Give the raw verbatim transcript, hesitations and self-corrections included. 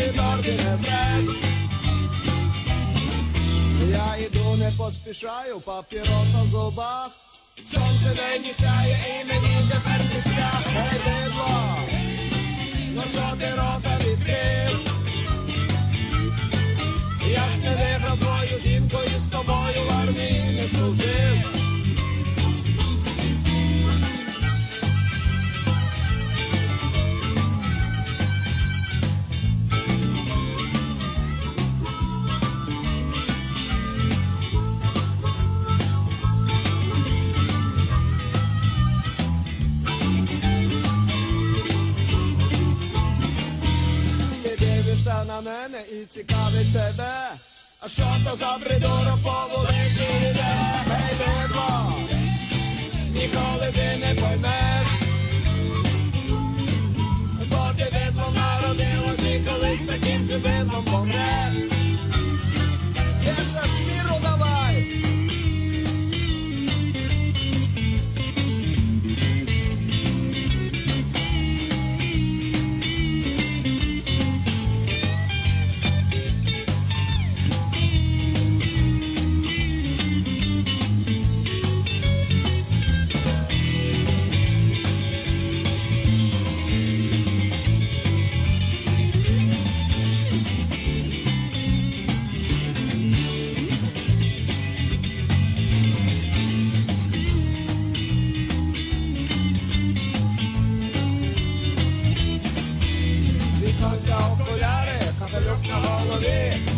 ти торби несеш. Я йду, не поспішаю, папіроса в зубах. Сонце нині сяє і мені тепер не шлях. Ей, бидло, ну що ти рота відкрив? Я ж не виграв твою жінку і з тобою в армії не служив. На мене і цікавить тебе, а що то за придурок по вулиці йде? Гей, бидло, ніколи ти не поймеш, бо ти бидлом народилась і колись таким же бидлом помреш. Є ж аж міру давай! Сонця окуляри, капелюк на голові.